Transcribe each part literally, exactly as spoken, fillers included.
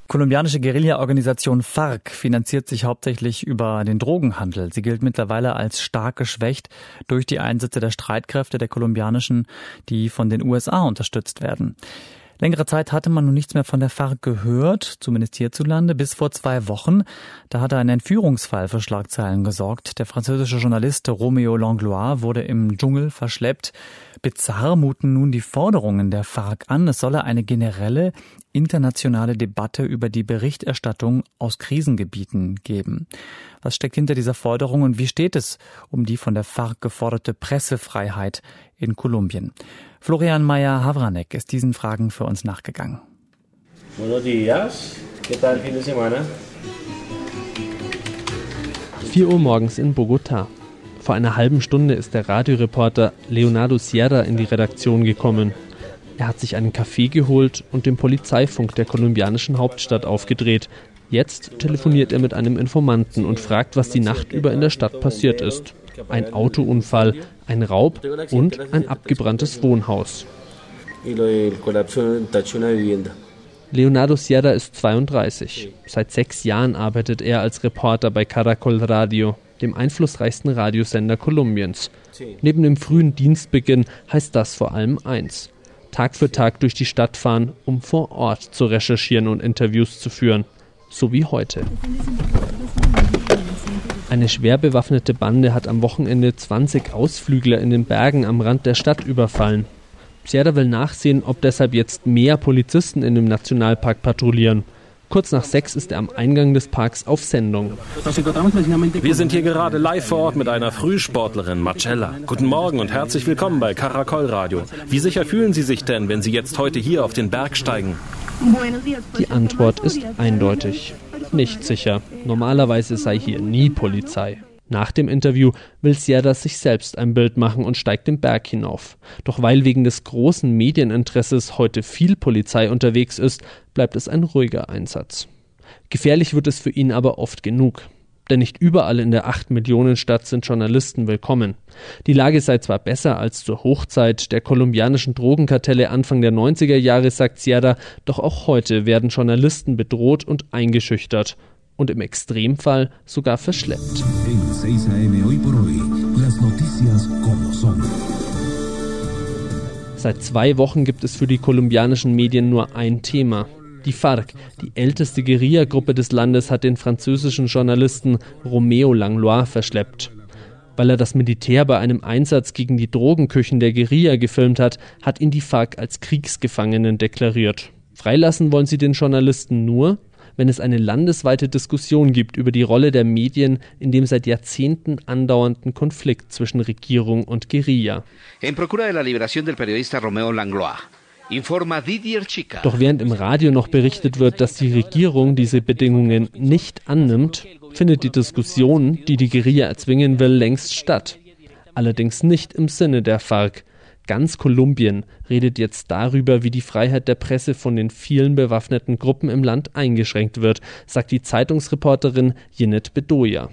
kolumbianische Guerilla-Organisation FARC finanziert sich hauptsächlich über den Drogenhandel. Sie gilt mittlerweile als stark geschwächt durch die Einsätze der Streitkräfte der kolumbianischen, die von den U S A unterstützt werden. Längere Zeit hatte man nun nichts mehr von der FARC gehört, zumindest hierzulande, bis vor zwei Wochen. Da hatte ein Entführungsfall für Schlagzeilen gesorgt. Der französische Journalist Roméo Langlois wurde im Dschungel verschleppt. Bizarr muten nun die Forderungen der FARC an. Es solle eine generelle internationale Debatte über die Berichterstattung aus Krisengebieten geben. Was steckt hinter dieser Forderung und wie steht es um die von der FARC geforderte Pressefreiheit in Kolumbien? Florian Meyer-Havranek ist diesen Fragen für uns nachgegangen. Buenos días. ¿Qué tal fin de semana? vier Uhr morgens in Bogotá. Vor einer halben Stunde ist der Radioreporter Leonardo Sierra in die Redaktion gekommen. Er hat sich einen Kaffee geholt und den Polizeifunk der kolumbianischen Hauptstadt aufgedreht. Jetzt telefoniert er mit einem Informanten und fragt, was die Nacht über in der Stadt passiert ist. Ein Autounfall, ein Raub und ein abgebranntes Wohnhaus. Leonardo Sierra ist zweiunddreißig. Seit sechs Jahren arbeitet er als Reporter bei Caracol Radio, dem einflussreichsten Radiosender Kolumbiens. Neben dem frühen Dienstbeginn heißt das vor allem eins: Tag für Tag durch die Stadt fahren, um vor Ort zu recherchieren und Interviews zu führen. So wie heute. Eine schwer bewaffnete Bande hat am Wochenende zwanzig Ausflügler in den Bergen am Rand der Stadt überfallen. Sierra will nachsehen, ob deshalb jetzt mehr Polizisten in dem Nationalpark patrouillieren. Kurz nach sechs ist er am Eingang des Parks auf Sendung. Wir sind hier gerade live vor Ort mit einer Frühsportlerin, Marcella. Guten Morgen und herzlich willkommen bei Caracol Radio. Wie sicher fühlen Sie sich denn, wenn Sie jetzt heute hier auf den Berg steigen? Die Antwort ist eindeutig. Nicht sicher. Normalerweise sei hier nie Polizei. Nach dem Interview will Sierra sich selbst ein Bild machen und steigt den Berg hinauf. Doch weil wegen des großen Medieninteresses heute viel Polizei unterwegs ist, bleibt es ein ruhiger Einsatz. Gefährlich wird es für ihn aber oft genug. Denn nicht überall in der acht Millionen Stadt sind Journalisten willkommen. Die Lage sei zwar besser als zur Hochzeit der kolumbianischen Drogenkartelle Anfang der neunziger Jahre, sagt Sierra, doch auch heute werden Journalisten bedroht und eingeschüchtert. Und im Extremfall sogar verschleppt. Seit zwei Wochen gibt es für die kolumbianischen Medien nur ein Thema. Die FARC, die älteste Guerilla-Gruppe des Landes, hat den französischen Journalisten Roméo Langlois verschleppt. Weil er das Militär bei einem Einsatz gegen die Drogenküchen der Guerilla gefilmt hat, hat ihn die FARC als Kriegsgefangenen deklariert. Freilassen wollen sie den Journalisten nur, wenn es eine landesweite Diskussion gibt über die Rolle der Medien in dem seit Jahrzehnten andauernden Konflikt zwischen Regierung und Guerilla. En procura de la liberación del periodista Roméo Langlois. Doch während im Radio noch berichtet wird, dass die Regierung diese Bedingungen nicht annimmt, findet die Diskussion, die die Guerilla erzwingen will, längst statt. Allerdings nicht im Sinne der FARC. Ganz Kolumbien redet jetzt darüber, wie die Freiheit der Presse von den vielen bewaffneten Gruppen im Land eingeschränkt wird, sagt die Zeitungsreporterin Jeanette Bedoya.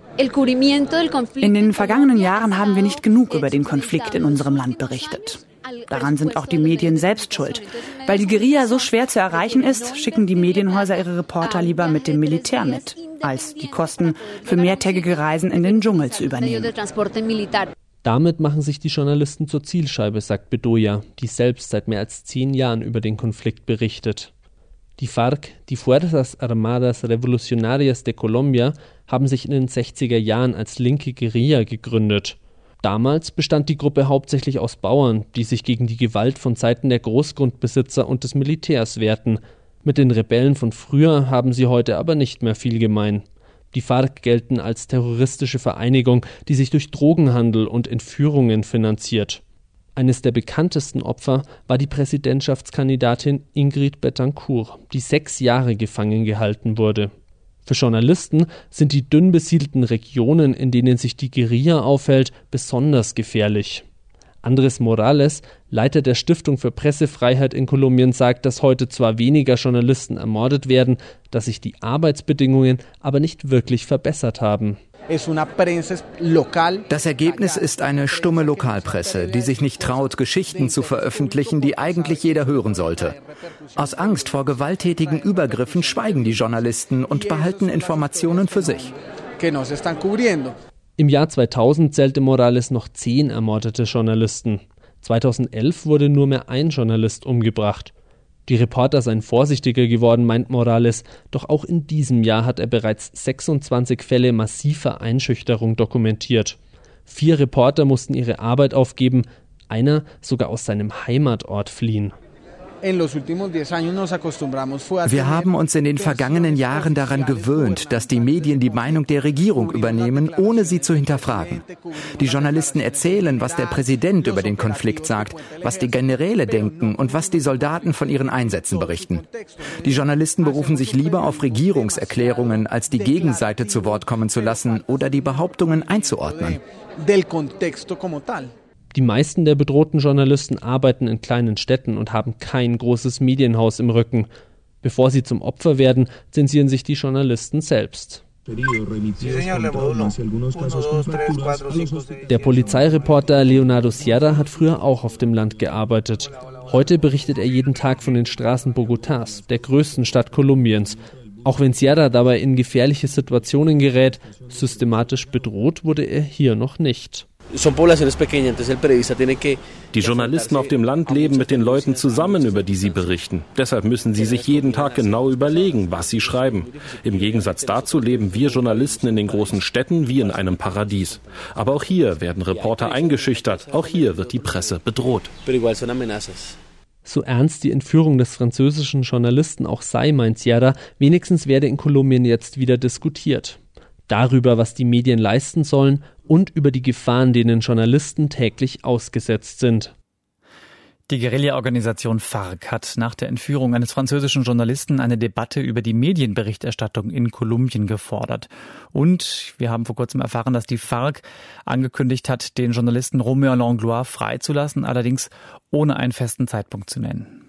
In den vergangenen Jahren haben wir nicht genug über den Konflikt in unserem Land berichtet. Daran sind auch die Medien selbst schuld. Weil die Guerilla so schwer zu erreichen ist, schicken die Medienhäuser ihre Reporter lieber mit dem Militär mit, als die Kosten für mehrtägige Reisen in den Dschungel zu übernehmen. Damit machen sich die Journalisten zur Zielscheibe, sagt Bedoya, die selbst seit mehr als zehn Jahren über den Konflikt berichtet. Die FARC, die Fuerzas Armadas Revolucionarias de Colombia, haben sich in den sechziger Jahren als linke Guerilla gegründet. Damals bestand die Gruppe hauptsächlich aus Bauern, die sich gegen die Gewalt von Seiten der Großgrundbesitzer und des Militärs wehrten. Mit den Rebellen von früher haben sie heute aber nicht mehr viel gemein. Die FARC gelten als terroristische Vereinigung, die sich durch Drogenhandel und Entführungen finanziert. Eines der bekanntesten Opfer war die Präsidentschaftskandidatin Ingrid Betancourt, die sechs Jahre gefangen gehalten wurde. Für Journalisten sind die dünn besiedelten Regionen, in denen sich die Guerilla aufhält, besonders gefährlich. Andrés Morales, Leiter der Stiftung für Pressefreiheit in Kolumbien, sagt, dass heute zwar weniger Journalisten ermordet werden, dass sich die Arbeitsbedingungen aber nicht wirklich verbessert haben. Das Ergebnis ist eine stumme Lokalpresse, die sich nicht traut, Geschichten zu veröffentlichen, die eigentlich jeder hören sollte. Aus Angst vor gewalttätigen Übergriffen schweigen die Journalisten und behalten Informationen für sich. Im Jahr zweitausend zählte Morales noch zehn ermordete Journalisten. zweitausendelf wurde nur mehr ein Journalist umgebracht. Die Reporter seien vorsichtiger geworden, meint Morales, doch auch in diesem Jahr hat er bereits sechsundzwanzig Fälle massiver Einschüchterung dokumentiert. Vier Reporter mussten ihre Arbeit aufgeben, einer sogar aus seinem Heimatort fliehen. Wir haben uns in den vergangenen Jahren daran gewöhnt, dass die Medien die Meinung der Regierung übernehmen, ohne sie zu hinterfragen. Die Journalisten erzählen, was der Präsident über den Konflikt sagt, was die Generäle denken und was die Soldaten von ihren Einsätzen berichten. Die Journalisten berufen sich lieber auf Regierungserklärungen, als die Gegenseite zu Wort kommen zu lassen oder die Behauptungen einzuordnen. Die meisten der bedrohten Journalisten arbeiten in kleinen Städten und haben kein großes Medienhaus im Rücken. Bevor sie zum Opfer werden, zensieren sich die Journalisten selbst. Der Polizeireporter Leonardo Sierra hat früher auch auf dem Land gearbeitet. Heute berichtet er jeden Tag von den Straßen Bogotás, der größten Stadt Kolumbiens. Auch wenn Sierra dabei in gefährliche Situationen gerät, systematisch bedroht wurde er hier noch nicht. Die Journalisten auf dem Land leben mit den Leuten zusammen, über die sie berichten. Deshalb müssen sie sich jeden Tag genau überlegen, was sie schreiben. Im Gegensatz dazu leben wir Journalisten in den großen Städten wie in einem Paradies. Aber auch hier werden Reporter eingeschüchtert. Auch hier wird die Presse bedroht. So ernst die Entführung des französischen Journalisten auch sei, meint Sierra, wenigstens werde in Kolumbien jetzt wieder diskutiert. Darüber, was die Medien leisten sollen und über die Gefahren, denen Journalisten täglich ausgesetzt sind. Die Guerilla-Organisation FARC hat nach der Entführung eines französischen Journalisten eine Debatte über die Medienberichterstattung in Kolumbien gefordert. Und wir haben vor kurzem erfahren, dass die FARC angekündigt hat, den Journalisten Roméo Langlois freizulassen, allerdings ohne einen festen Zeitpunkt zu nennen.